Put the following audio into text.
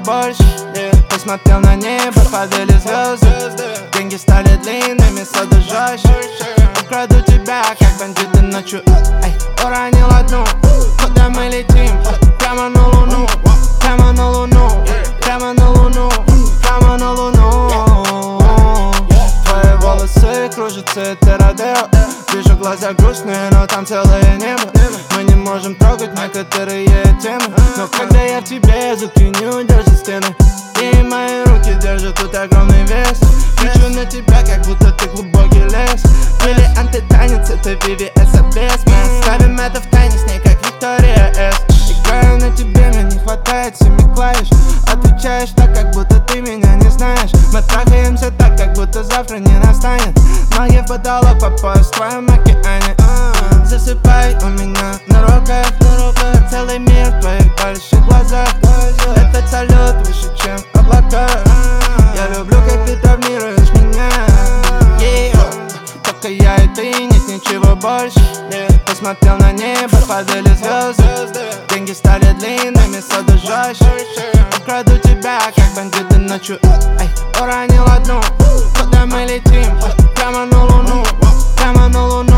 больше. Посмотрел на небо, падали звезды. Деньги стали длинными, сода жестче. Украду тебя, как бандиты ночью. Уронил одну, куда мы летим? Прямо на луну, прямо на луну, прямо на луну, прямо на луну. Твои волосы кружатся, это родео. Вижу глаза грустные, но там целое небо. Мы не можем трогать некоторые темы, но когда я в тебе, звуки не удержат стены. И мои руки держат тут огромный вес. Кричу на тебя, как будто ты глубокий лес. Бриллианты танец, это VVS обвес. Мы оставим это в тайне с ней, как Виктория С. Играю на тебе, мне не хватает 7 клавиш. Отвечаешь так, как будто ты меня не знаешь. Мы трахаемся так, как будто завтра не настанет. Ноги в потолок по пояс в твоем океане. Засыпай у меня на руках. Целый мир в твоих больших глазах. Этот салют выше, чем облака. Я люблю, как ты травмируешь меня. Только я и ты, нет ничего больше. Посмотрел на небо, падали звезды. Деньги стали длинными, сода жестче. Украду тебя, как бандиты ночью. Уронил одну, куда мы летим? Прямо на луну, прямо на луну.